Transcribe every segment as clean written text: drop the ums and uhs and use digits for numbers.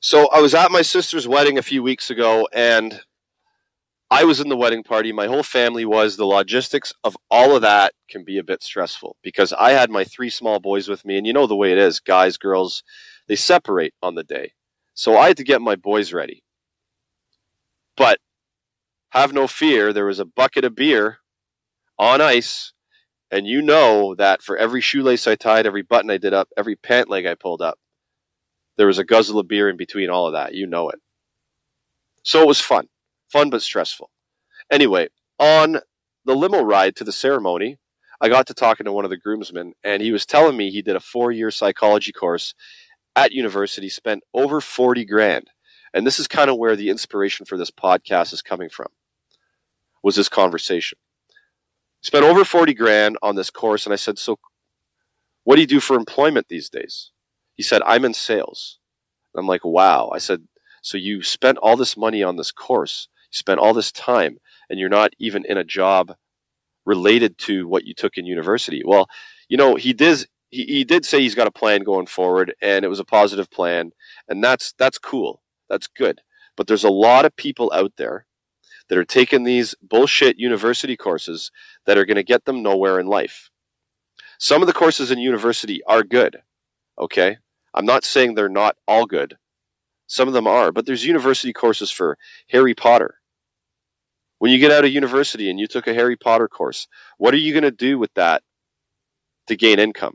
So I was at my sister's wedding a few weeks ago, and I was in the wedding party. My whole family was. The logistics of all of that can be a bit stressful because I had my three small boys with me, and you know the way it is. Guys, girls, they separate on the day. So I had to get my boys ready. But have no fear, there was a bucket of beer on ice, and you know that for every shoelace I tied, every button I did up, every pant leg I pulled up, there was a guzzle of beer in between all of that. You know it. So it was fun. Fun but stressful. Anyway, on the limo ride to the ceremony, I got to talking to one of the groomsmen, and he was telling me he did a 4-year psychology course at university, spent over 40 grand. And this is kind of where the inspiration for this podcast is coming from, was this conversation. Spent over 40 grand on this course, and I said, so what do you do for employment these days? He said, I'm in sales. And I'm like, wow. I said, so you spent all this money on this course, you spent all this time, and you're not even in a job related to what you took in university. Well, you know, he did say he's got a plan going forward, and it was a positive plan, and that's cool. That's good. But there's a lot of people out there that are taking these bullshit university courses that are going to get them nowhere in life. Some of the courses in university are good, okay? I'm not saying they're not all good. Some of them are, but there's university courses for Harry Potter. When you get out of university and you took a Harry Potter course, what are you going to do with that to gain income?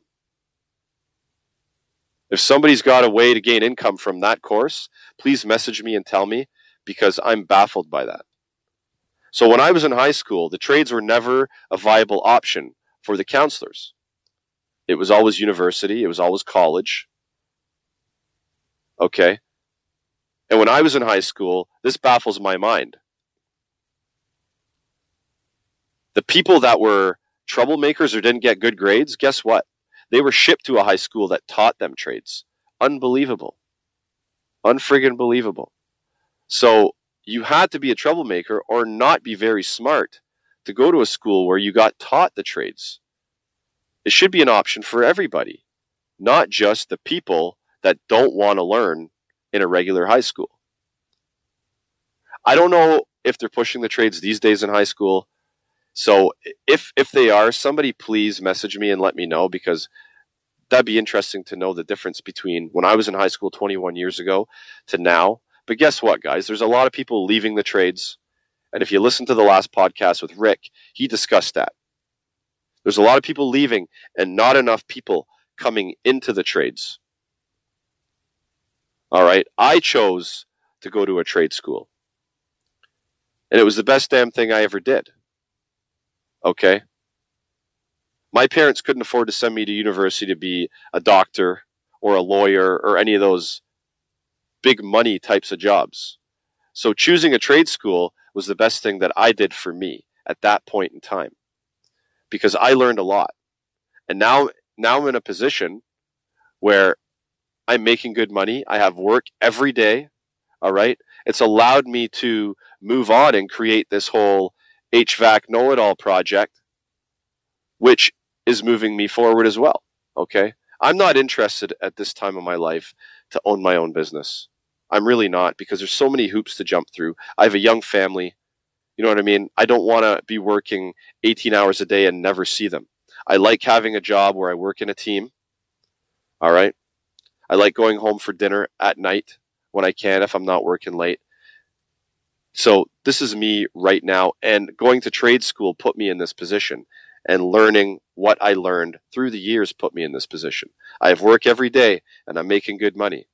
If somebody's got a way to gain income from that course, please message me and tell me, because I'm baffled by that. So when I was in high school, the trades were never a viable option for the counselors. It was always university. It was always college. Okay? And when I was in high school, this baffles my mind. The people that were troublemakers or didn't get good grades, guess what? They were shipped to a high school that taught them trades. Unbelievable. Unfriggin' believable. So you had to be a troublemaker or not be very smart to go to a school where you got taught the trades. It should be an option for everybody, not just the people that don't want to learn in a regular high school. I don't know if they're pushing the trades these days in high school. So if they are, somebody please message me and let me know, because that'd be interesting to know the difference between when I was in high school 21 years ago to now. But guess what, guys? There's a lot of people leaving the trades. And if you listen to the last podcast with Rick, he discussed that. There's a lot of people leaving and not enough people coming into the trades. All right. I chose to go to a trade school. And it was the best damn thing I ever did. Okay? My parents couldn't afford to send me to university to be a doctor or a lawyer or any of those big money types of jobs. So choosing a trade school was the best thing that I did for me at that point in time, because I learned a lot. And now I'm in a position where I'm making good money. I have work every day. All right. It's allowed me to move on and create this whole HVAC know-it-all project, which is moving me forward as well. Okay. I'm not interested at this time of my life to own my own business. I'm really not, because there's so many hoops to jump through. I have a young family. You know what I mean? I don't want to be working 18 hours a day and never see them. I like having a job where I work in a team. All right. I like going home for dinner at night when I can, if I'm not working late. So this is me right now, and going to trade school put me in this position, and learning what I learned through the years put me in this position. I have work every day and I'm making good money.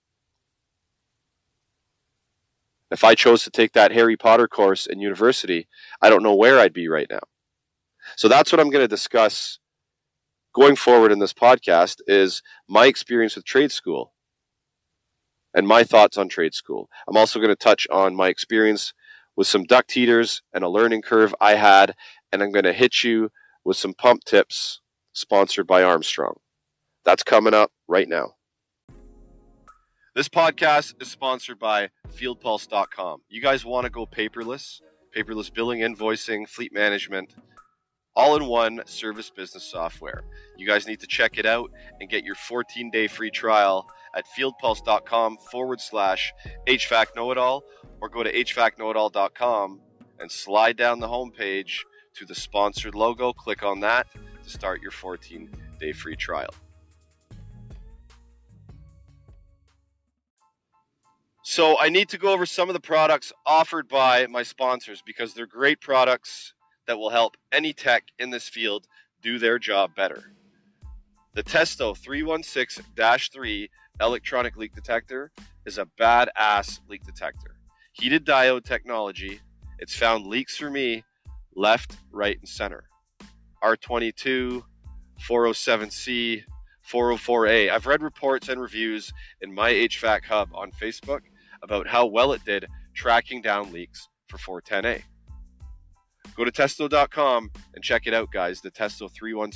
If I chose to take that Harry Potter course in university, I don't know where I'd be right now. So that's what I'm going to discuss going forward in this podcast, is my experience with trade school and my thoughts on trade school. I'm also going to touch on my experience with some duct heaters and a learning curve I had, and I'm going to hit you with some pump tips sponsored by Armstrong. That's coming up right now. This podcast is sponsored by FieldPulse.com. You guys want to go paperless billing, invoicing, fleet management, all-in-one service business software. You guys need to check it out and get your 14-day free trial at fieldpulse.com/HVAC know-it-all, or go to hvacknowitall.com and slide down the homepage to the sponsored logo. Click on that to start your 14-day free trial. So I need to go over some of the products offered by my sponsors because they're great products that will help any tech in this field do their job better. The Testo 316-3 electronic leak detector is a badass leak detector. Heated diode technology. It's found leaks for me left, right, and center. R22, 407C, 404A. I've read reports and reviews in my HVAC hub on Facebook about how well it did tracking down leaks for 410A. Go to Testo.com and check it out, guys. The Testo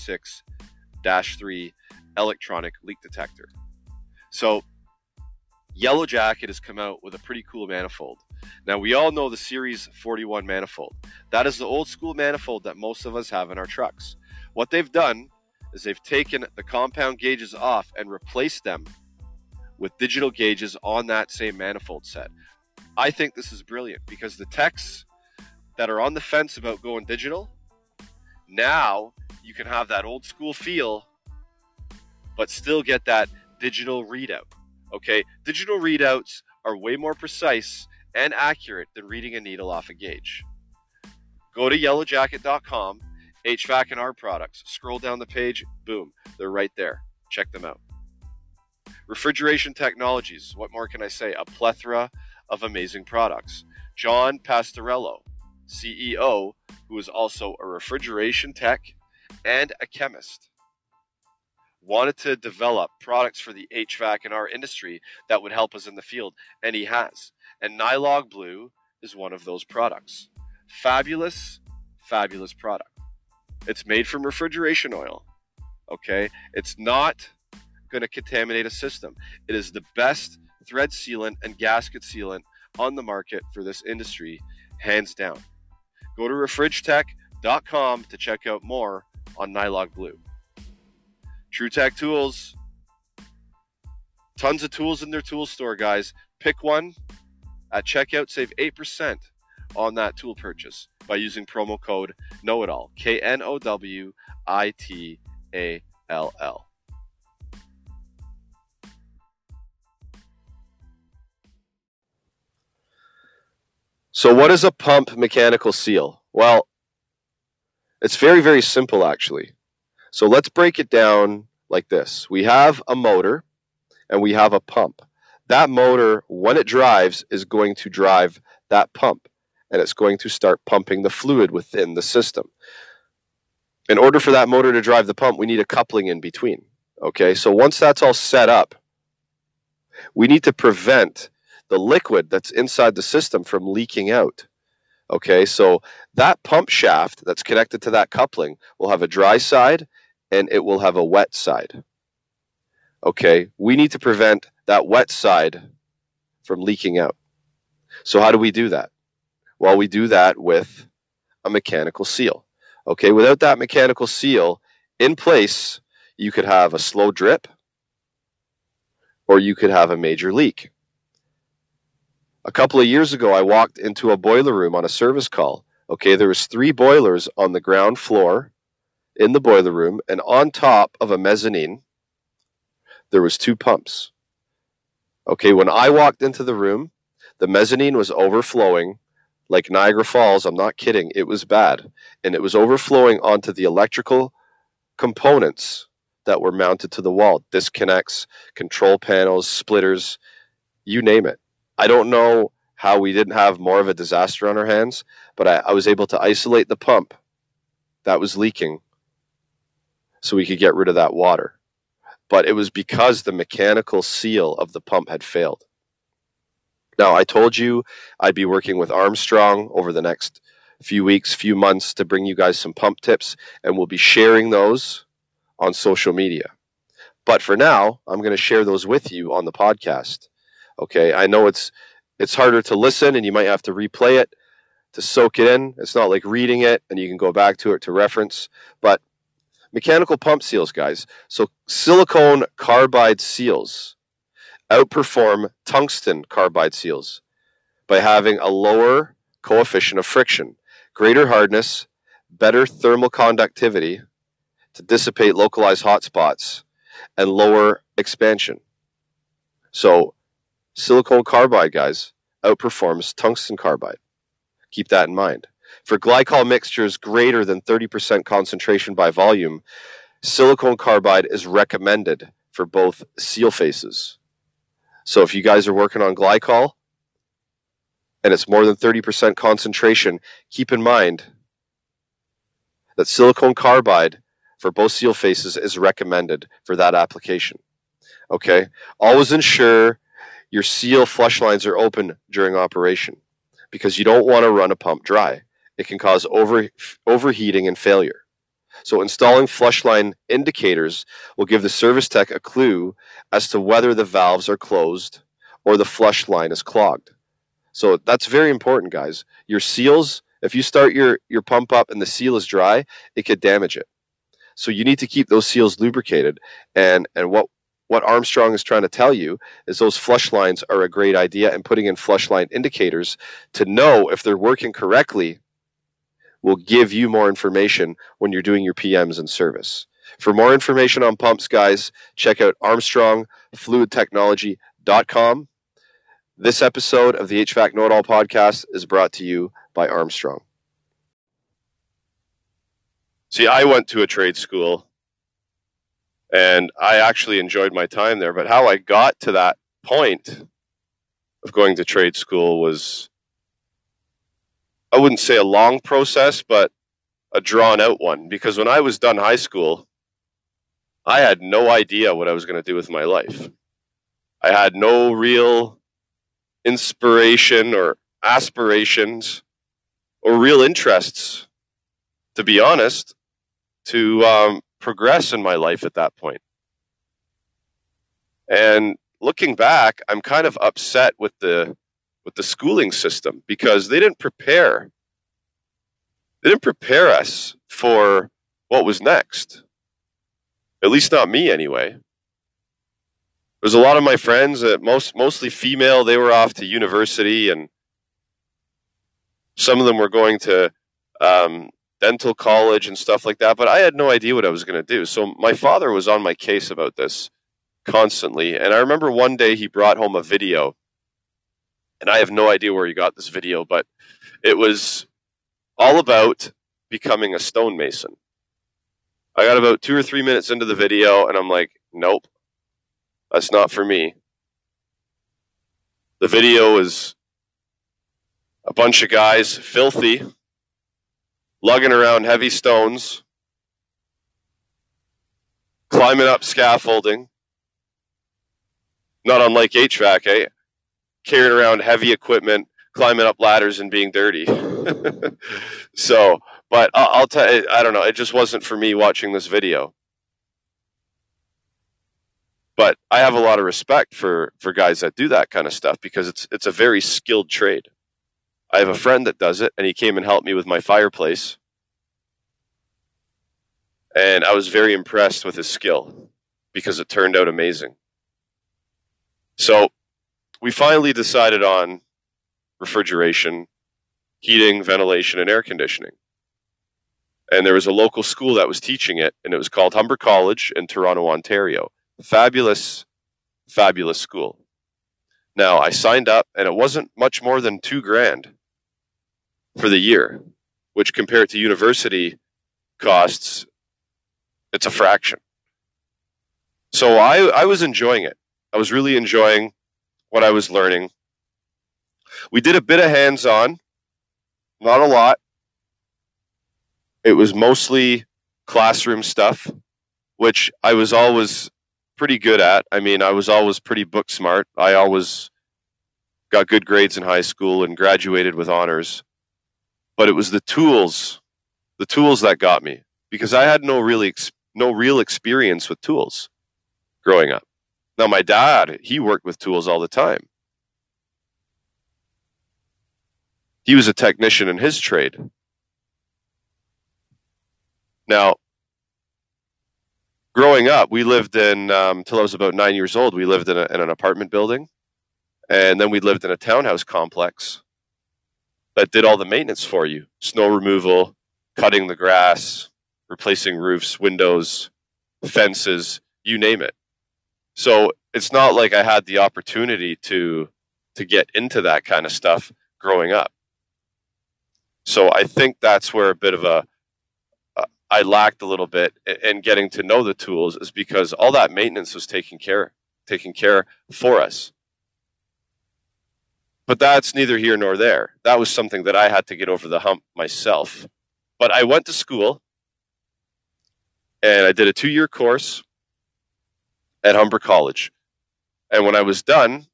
316-3 electronic leak detector. So, Yellow Jacket has come out with a pretty cool manifold. Now, we all know the Series 41 manifold. That is the old school manifold that most of us have in our trucks. What they've done is they've taken the compound gauges off and replaced them with digital gauges on that same manifold set. I think this is brilliant because the techs that are on the fence about going digital, now you can have that old school feel, but still get that digital readout. Okay, digital readouts are way more precise and accurate than reading a needle off a gauge. Go to yellowjacket.com, HVAC and R products. Scroll down the page, boom, they're right there. Check them out. Refrigeration Technologies, what more can I say? A plethora of amazing products. John Pastorello, CEO, who is also a refrigeration tech and a chemist, wanted to develop products for the HVAC and R industry that would help us in the field, and he has. And Nylog Blue is one of those products. Fabulous, fabulous product. It's made from refrigeration oil, okay? It's not going to contaminate a system. It is the best thread sealant and gasket sealant on the market for this industry, hands down. Go to refrigetech.com to check out more on Nylog Blue. TruTech Tools, tons of tools in their tool store, guys. Pick one at checkout, save 8% on that tool purchase by using promo code KNOWITALL, KNOWITALL. So what is a pump mechanical seal? Well, it's very, very simple, actually. So let's break it down like this. We have a motor and we have a pump. That motor, when it drives, is going to drive that pump, and it's going to start pumping the fluid within the system. In order for that motor to drive the pump, we need a coupling in between. Okay, so once that's all set up, we need to prevent the liquid that's inside the system from leaking out. Okay, so that pump shaft that's connected to that coupling will have a dry side and it will have a wet side. Okay, we need to prevent that wet side from leaking out. So how do we do that? Well, we do that with a mechanical seal. Okay, without that mechanical seal in place, you could have a slow drip or you could have a major leak. A couple of years ago, I walked into a boiler room on a service call. Okay, there was 3 boilers on the ground floor in the boiler room, and on top of a mezzanine, there was 2 pumps. Okay, when I walked into the room, the mezzanine was overflowing like Niagara Falls. I'm not kidding. It was bad. And it was overflowing onto the electrical components that were mounted to the wall. Disconnects, control panels, splitters, you name it. I don't know how we didn't have more of a disaster on our hands, but I was able to isolate the pump that was leaking so we could get rid of that water. But it was because the mechanical seal of the pump had failed. Now, I told you I'd be working with Armstrong over the next few weeks, few months to bring you guys some pump tips, and we'll be sharing those on social media. But for now, I'm going to share those with you on the podcast. Okay, I know it's harder to listen and you might have to replay it to soak it in. It's not like reading it and you can go back to it to reference. But mechanical pump seals, guys. So silicone carbide seals. outperform tungsten carbide seals by having a lower coefficient of friction, greater hardness, better thermal conductivity to dissipate localized hotspots, and lower expansion. So silicon carbide, guys, outperforms tungsten carbide. Keep that in mind. For glycol mixtures greater than 30% concentration by volume, silicon carbide is recommended for both seal faces. So if you guys are working on glycol and it's more than 30% concentration, keep in mind that silicon carbide for both seal faces is recommended for that application. Okay? Always ensure your seal flush lines are open during operation because you don't want to run a pump dry. It can cause overheating and failure. So installing flush line indicators will give the service tech a clue as to whether the valves are closed or the flush line is clogged. So that's very important, guys. Your seals, if you start your pump up and the seal is dry, it could damage it. So you need to keep those seals lubricated. And what Armstrong is trying to tell you is those flush lines are a great idea, and putting in flush line indicators to know if they're working correctly will give you more information when you're doing your PMs and service. For more information on pumps, guys, check out ArmstrongFluidTechnology.com. This episode of the HVAC Know-It-All podcast is brought to you by Armstrong. See, I went to a trade school, and I actually enjoyed my time there, but how I got to that point of going to trade school was, I wouldn't say a long process, but a drawn-out one, because when I was done high school, I had no idea what I was going to do with my life. I had no real inspiration or aspirations or real interests, to be honest, to progress in my life at that point. And looking back, I'm kind of upset with the schooling system because they didn't prepare us for what was next. At least not me, anyway. There's a lot of my friends, mostly female, they were off to university, and some of them were going to dental college and stuff like that, but I had no idea what I was going to do. So my father was on my case about this constantly, and I remember one day he brought home a video, and I have no idea where he got this video, but it was all about becoming a stonemason. I got about 2 or 3 minutes into the video, and I'm like, nope, that's not for me. The video is a bunch of guys, filthy, lugging around heavy stones, climbing up scaffolding, not unlike HVAC, eh? Carrying around heavy equipment, climbing up ladders and being dirty. So, but I'll tell you, I don't know, it just wasn't for me watching this video. But I have a lot of respect for guys that do that kind of stuff because it's a very skilled trade. I have a friend that does it, and he came and helped me with my fireplace. And I was very impressed with his skill because it turned out amazing. So we finally decided on refrigeration, heating, ventilation, and air conditioning. And there was a local school that was teaching it, and it was called Humber College in Toronto, Ontario. Fabulous, fabulous school. Now, I signed up, and it wasn't much more than $2,000 for the year, which compared to university costs, it's a fraction. So I was enjoying it. I was really enjoying what I was learning. We did a bit of hands-on, not a lot. It was mostly classroom stuff, which I was always pretty good at. I mean, I was always pretty book smart. I always got good grades in high school and graduated with honors. But it was the tools that got me because I had no real experience with tools growing up. Now, my dad, he worked with tools all the time. He was a technician in his trade. Now, growing up, we lived in, till I was about 9 years old, we lived in an apartment building. And then we lived in a townhouse complex that did all the maintenance for you. Snow removal, cutting the grass, replacing roofs, windows, fences, you name it. So it's not like I had the opportunity to get into that kind of stuff growing up. So I think that's where a bit of I lacked a little bit in getting to know the tools, is because all that maintenance was taken care for us. But that's neither here nor there. That was something that I had to get over the hump myself. But I went to school and I did a 2-year course at Humber College. And when I was done,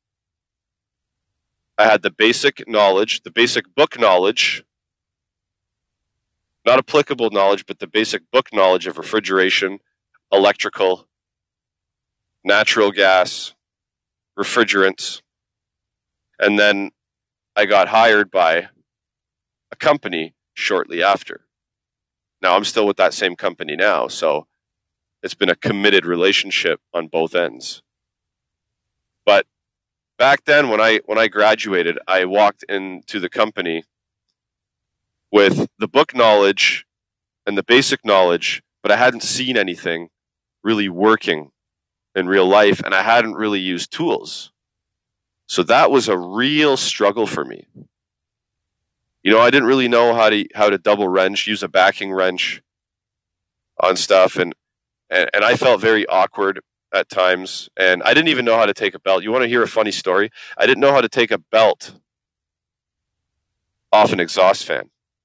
I had the basic knowledge, the basic book knowledge, not applicable knowledge, but the basic book knowledge of refrigeration, electrical, natural gas, refrigerants. And then I got hired by a company shortly after. Now I'm still with that same company now, so it's been a committed relationship on both ends. But back then, when I graduated, I walked into the company with the book knowledge and the basic knowledge, but I hadn't seen anything really working in real life, and I hadn't really used tools. So that was a real struggle for me. You know, I didn't really know how to double wrench, use a backing wrench on stuff, and I felt very awkward at times, and I didn't even know how to take a belt. You want to hear a funny story? I didn't know how to take a belt off an exhaust fan.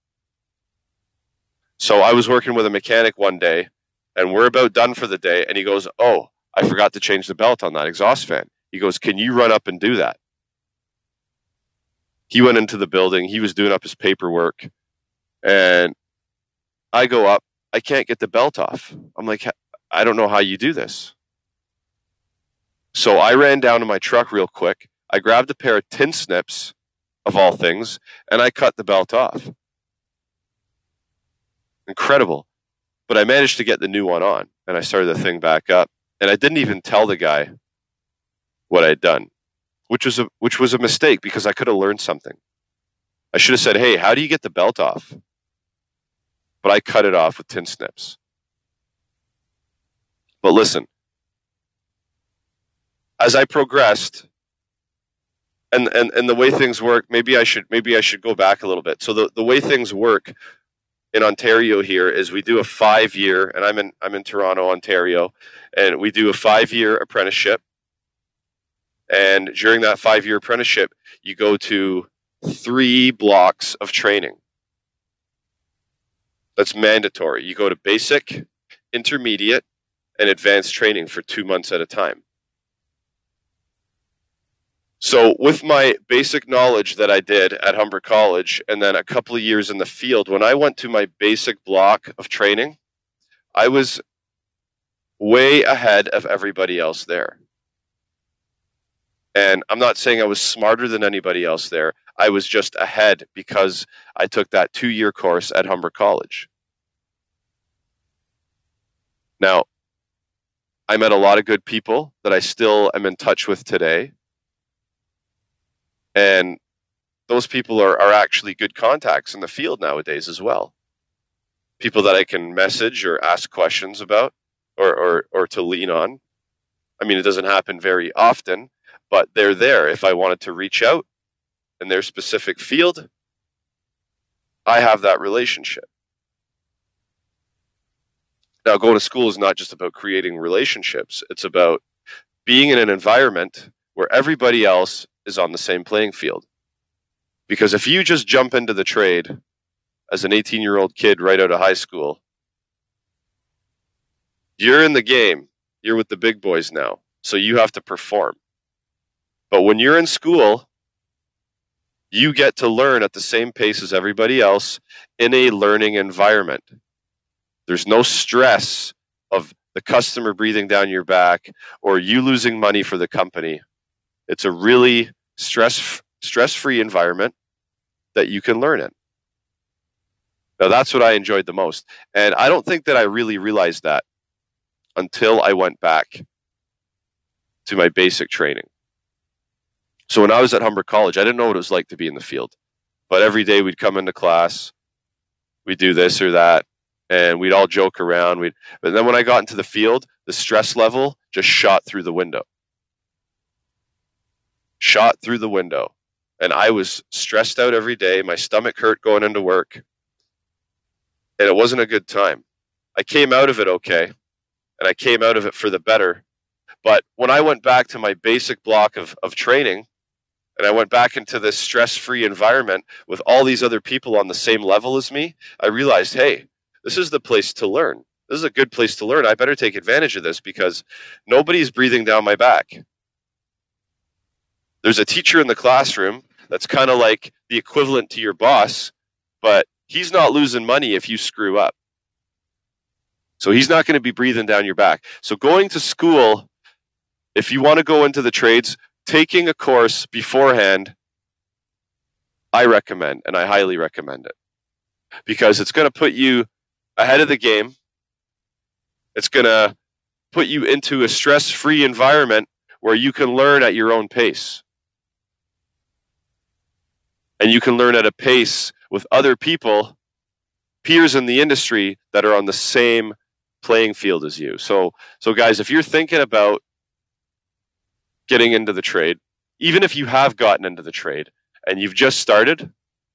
So I was working with a mechanic one day, and we're about done for the day, and he goes, "Oh, I forgot to change the belt on that exhaust fan." He goes, "Can you run up and do that?" He went into the building. He was doing up his paperwork, and I go up. I can't get the belt off. I'm like, I don't know how you do this. So I ran down to my truck real quick. I grabbed a pair of tin snips, of all things, and I cut the belt off. Incredible. But I managed to get the new one on, and I started the thing back up. And I didn't even tell the guy what I'd done, which was a mistake, because I could have learned something. I should have said, "Hey, how do you get the belt off?" But I cut it off with tin snips. But listen, as I progressed, and the way things work, maybe I should go back a little bit. So the way things work in Ontario here is we do a 5-year, and I'm in Toronto, Ontario, and we do a 5-year apprenticeship. And during that 5-year apprenticeship, you go to 3 blocks of training. That's mandatory. You go to basic, intermediate, and advanced training for 2 months at a time. So with my basic knowledge that I did at Humber College, and then a couple of years in the field, when I went to my basic block of training, I was way ahead of everybody else there. And I'm not saying I was smarter than anybody else there. I was just ahead because I took that 2-year course at Humber College. Now, I met a lot of good people that I still am in touch with today. And those people are actually good contacts in the field nowadays as well. People that I can message or ask questions about, or to lean on. I mean, it doesn't happen very often, but they're there. If I wanted to reach out in their specific field, I have that relationship. Now, going to school is not just about creating relationships. It's about being in an environment where everybody else is on the same playing field. Because if you just jump into the trade as an 18-year-old kid right out of high school, you're in the game. You're with the big boys now. So you have to perform. But when you're in school, you get to learn at the same pace as everybody else in a learning environment. There's no stress of the customer breathing down your back or you losing money for the company. It's a really stress-free environment that you can learn in. Now, that's what I enjoyed the most. And I don't think that I really realized that until I went back to my basic training. So when I was at Humber College, I didn't know what it was like to be in the field. But every day we'd come into class, we'd do this or that, and we'd all joke around. But then when I got into the field, the stress level just shot through the window. Shot through the window. And I was stressed out every day. My stomach hurt going into work. And it wasn't a good time. I came out of it okay, and I came out of it for the better. But when I went back to my basic block of training, and I went back into this stress-free environment with all these other people on the same level as me, I realized, hey, this is the place to learn. This is a good place to learn. I better take advantage of this because nobody's breathing down my back. There's a teacher in the classroom that's kind of like the equivalent to your boss, but he's not losing money if you screw up. So he's not going to be breathing down your back. So going to school, if you want to go into the trades, taking a course beforehand, I recommend, and I highly recommend it, because it's going to put you ahead of the game. It's going to put you into a stress-free environment where you can learn at your own pace. And you can learn at a pace with other people, peers in the industry that are on the same playing field as you. So guys, if you're thinking about getting into the trade, even if you have gotten into the trade and you've just started,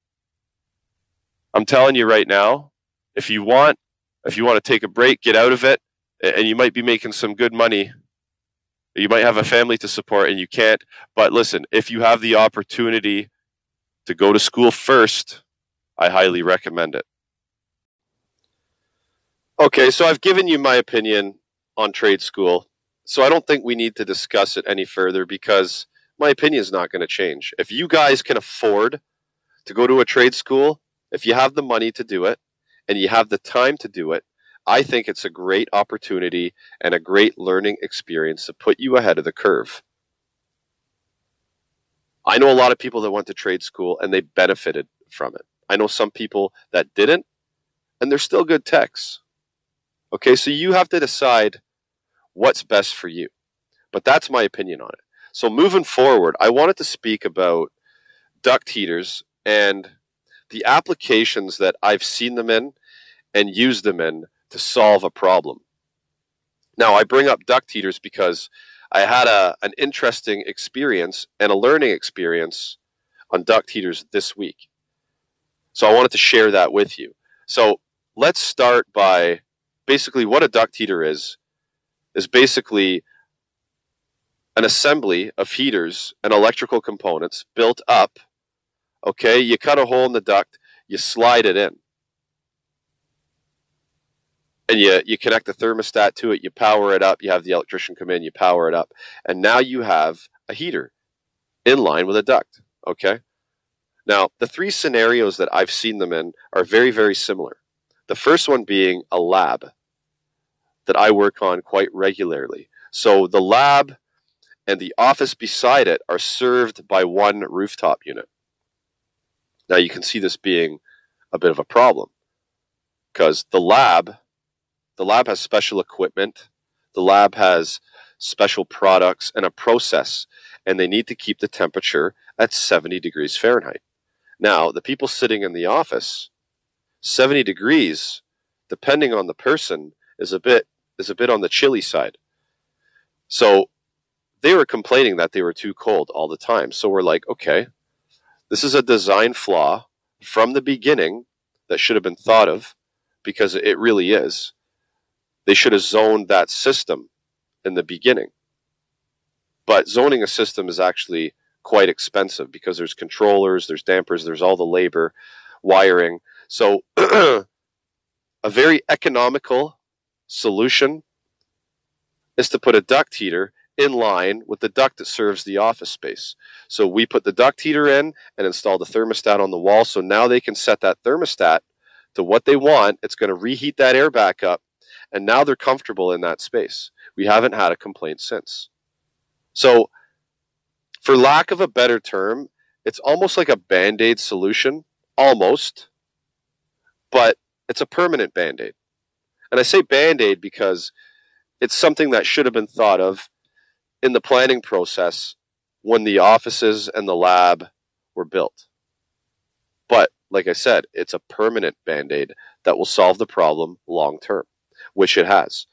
I'm telling you right now, if you want to take a break, get out of it, and you might be making some good money, you might have a family to support and you can't, but listen, if you have the opportunity to go to school first, I highly recommend it. Okay, so I've given you my opinion on trade school. So I don't think we need to discuss it any further because my opinion is not going to change. If you guys can afford to go to a trade school, if you have the money to do it and you have the time to do it, I think it's a great opportunity and a great learning experience to put you ahead of the curve. I know a lot of people that went to trade school and they benefited from it. I know some people that didn't, and they're still good techs. Okay, so you have to decide what's best for you. But that's my opinion on it. So moving forward, I wanted to speak about duct heaters and the applications that I've seen them in and used them in to solve a problem. Now, I bring up duct heaters because I had an interesting experience and a learning experience on duct heaters this week. So I wanted to share that with you. So let's start by basically what a duct heater is basically an assembly of heaters and electrical components built up. Okay, you cut a hole in the duct, you slide it in. And you connect the thermostat to it, you power it up, you have the electrician come in, you power it up. And now you have a heater in line with a duct. Okay? Now, the three scenarios that I've seen them in are very, very similar. The first one being a lab that I work on quite regularly. So the lab and the office beside it are served by one rooftop unit. Now you can see this being a bit of a problem because the lab has special equipment, the lab has special products and a process, and they need to keep the temperature at 70 degrees Fahrenheit. Now, the people sitting in the office, 70 degrees, depending on the person, is a bit on the chilly side. So they were complaining that they were too cold all the time. So we're like, okay, this is a design flaw from the beginning that should have been thought of, because it really is. They should have zoned that system in the beginning. But zoning a system is actually quite expensive because there's controllers, there's dampers, there's all the labor, wiring. So a very economical solution is to put a duct heater in line with the duct that serves the office space. So we put the duct heater in and install the thermostat on the wall. So now they can set that thermostat to what they want. It's going to reheat that air back up. And now they're comfortable in that space. We haven't had a complaint since. So for lack of a better term, it's almost like a Band-Aid solution, almost, but it's a permanent Band-Aid. And I say Band-Aid because it's something that should have been thought of in the planning process when the offices and the lab were built. But like I said, it's a permanent Band-Aid that will solve the problem long term, which it has.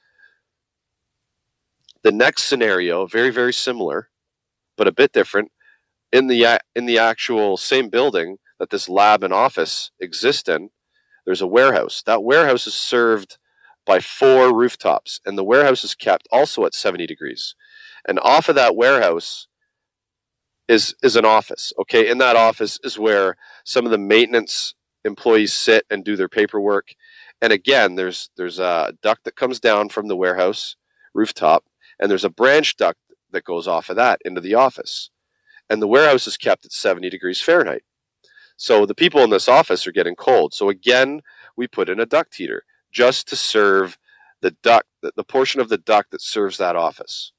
The next scenario, very, very similar, but a bit different. In the actual same building that this lab and office exist in, there's a warehouse. That warehouse is served by 4 rooftops, and the warehouse is kept also at 70 degrees. And off of that warehouse is an office. Okay, in that office is where some of the maintenance employees sit and do their paperwork. And again, there's a duct that comes down from the warehouse rooftop, and there's a branch duct that goes off of that into the office. And the warehouse is kept at 70 degrees Fahrenheit. So the people in this office are getting cold. So again, we put in a duct heater just to serve the duct, the portion of the duct that serves that office.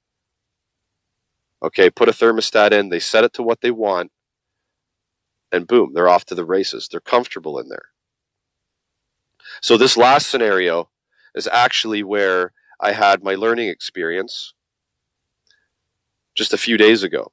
Okay, put a thermostat in, they set it to what they want, and boom, they're off to the races. They're comfortable in there. So this last scenario is actually where I had my learning experience just a few days ago.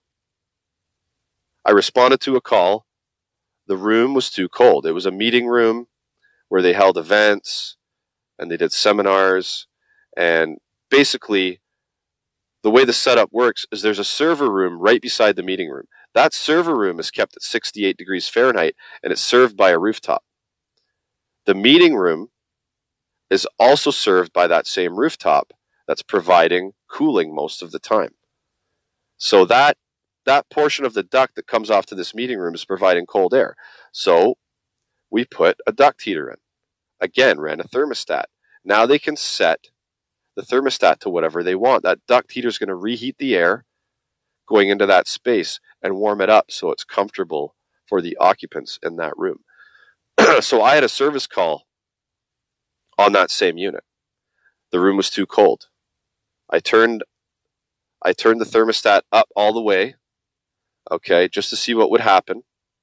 I responded to a call. The room was too cold. It was a meeting room where they held events and they did seminars. And basically, the way the setup works is there's a server room right beside the meeting room. That server room is kept at 68 degrees Fahrenheit, and it's served by a rooftop. The meeting room is also served by that same rooftop that's providing cooling most of the time. So that portion of the duct that comes off to this meeting room is providing cold air. So we put a duct heater in. Again, ran a thermostat. Now they can set the thermostat to whatever they want. That duct heater is going to reheat the air going into that space and warm it up so it's comfortable for the occupants in that room. So I had a service call on that same unit. The room was too cold. I turned the thermostat up all the way, okay, just to see what would happen.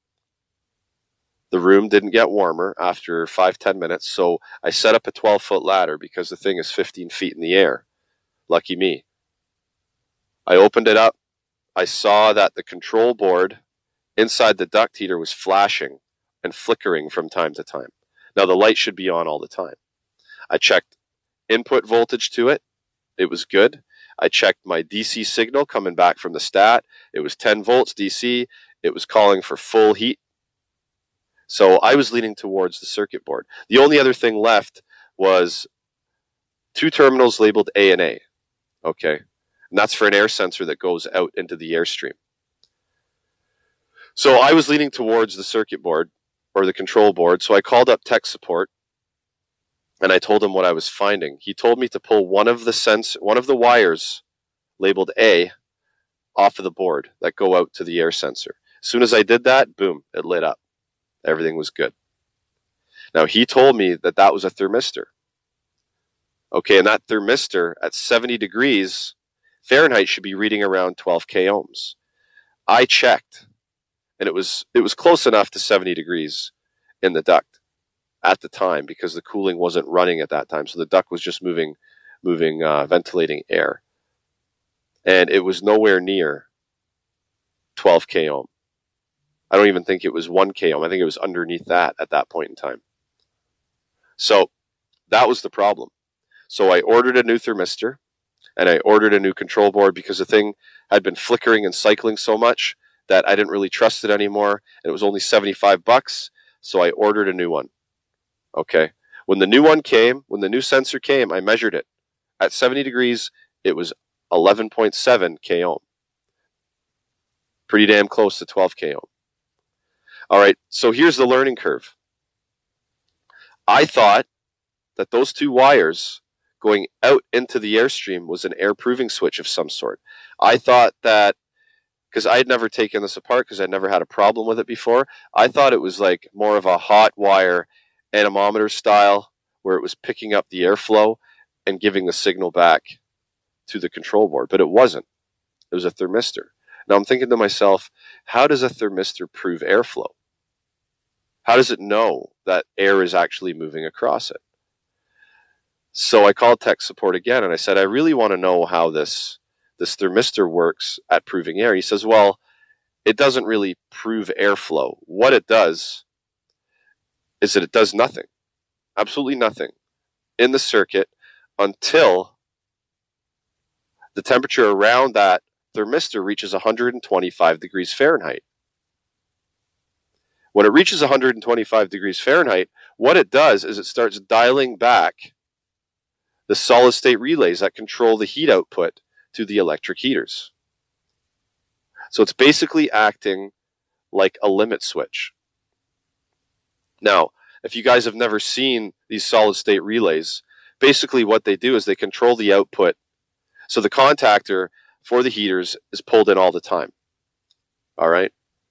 The room didn't get warmer after 5-10 minutes, so I set up a 12-foot ladder because the thing is 15 feet in the air. Lucky me. I opened it up. I saw that the control board inside the duct heater was flashing and flickering from time to time. Now, the light should be on all the time. I checked input voltage to it. It was good. I checked my DC signal coming back from the stat. It was 10 volts DC. It was calling for full heat. So I was leaning towards the circuit board. The only other thing left was 2 terminals labeled A and A. Okay. And that's for an air sensor that goes out into the airstream. So I was leaning towards the circuit board or the control board. So I called up tech support and I told him what I was finding. He told me to pull one of the wires labeled A off of the board that go out to the air sensor. As soon as I did that, boom, it lit up. Everything was good. Now, he told me that that was a thermistor. Okay, and that thermistor at 70 degrees Fahrenheit should be reading around 12 k ohms. I checked, and it was close enough to 70 degrees in the duct at the time because the cooling wasn't running at that time. So the duct was just moving, ventilating air. And it was nowhere near 12 k ohm. I don't even think it was 1 k ohm. I think it was underneath that at that point in time. So that was the problem. So I ordered a new thermistor and I ordered a new control board because the thing had been flickering and cycling so much that I didn't really trust it anymore. And it was only $75. So I ordered a new one. Okay. When the new one came, when the new sensor came, I measured it. At 70 degrees, it was 11.7 k ohm. Pretty damn close to 12 k ohm. All right, so here's the learning curve. I thought that those 2 wires going out into the airstream was an air proving switch of some sort. I thought that, because I had never taken this apart because I'd never had a problem with it before, I thought it was like more of a hot wire anemometer style where it was picking up the airflow and giving the signal back to the control board, but it wasn't. It was a thermistor. Now I'm thinking to myself, how does a thermistor prove airflow? How does it know that air is actually moving across it? So I called tech support again, and I said, I really want to know how this thermistor works at proving air. He says, well, it doesn't really prove airflow. What it does is that it does nothing, absolutely nothing, in the circuit until the temperature around that thermistor reaches 125 degrees Fahrenheit. When it reaches 125 degrees Fahrenheit, what it does is it starts dialing back the solid state relays that control the heat output to the electric heaters. So it's basically acting like a limit switch. Now, if you guys have never seen these solid state relays, basically what they do is they control the output. So the contactor for the heaters is pulled in all the time. All right.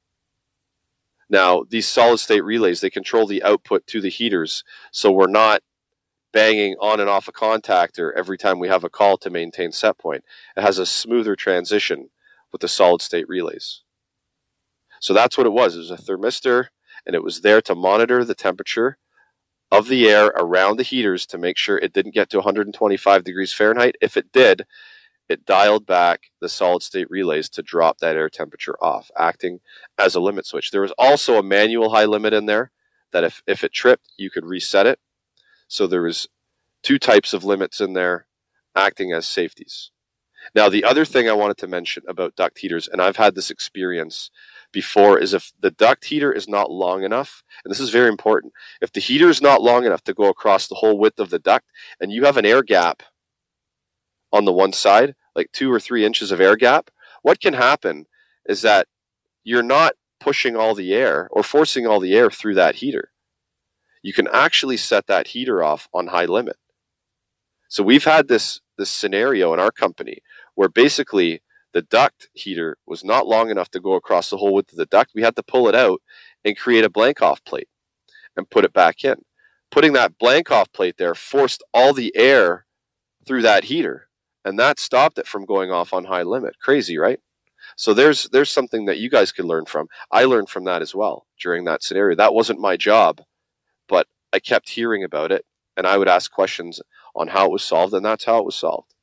Now, these solid state relays, they control the output to the heaters. So we're not banging on and off a contactor every time we have a call to maintain set point. It has a smoother transition with the solid state relays. So that's what it was. It was a thermistor, and it was there to monitor the temperature of the air around the heaters to make sure it didn't get to 125 degrees Fahrenheit. If it did, it dialed back the solid state relays to drop that air temperature off, acting as a limit switch. There was also a manual high limit in there that if it tripped, you could reset it. So there was two types of limits in there acting as safeties. Now, the other thing I wanted to mention about duct heaters, and I've had this experience before, is if the duct heater is not long enough, and this is very important, if the heater is not long enough to go across the whole width of the duct, and you have an air gap on the one side, like 2 or 3 inches of air gap, what can happen is that you're not pushing all the air or forcing all the air through that heater. You can actually set that heater off on high limit. So we've had this scenario in our company where basically the duct heater was not long enough to go across the whole width of the duct. We had to pull it out and create a blank off plate and put it back in. Putting that blank off plate there forced all the air through that heater, and that stopped it from going off on high limit. Crazy, right? So there's something that you guys could learn from. I learned from that as well during that scenario. That wasn't my job, but I kept hearing about it, and I would ask questions on how it was solved, and that's how it was solved.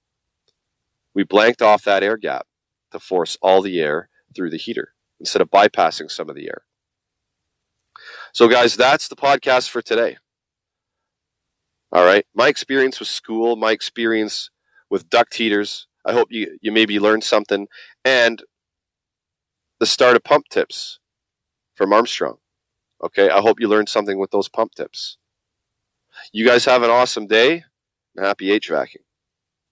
We blanked off that air gap to force all the air through the heater instead of bypassing some of the air. So guys, that's the podcast for today. All right. My experience with school, my experience with duct heaters. I hope you maybe learned something. And the start of pump tips from Armstrong. Okay. I hope you learned something with those pump tips. You guys have an awesome day and happy HVACing.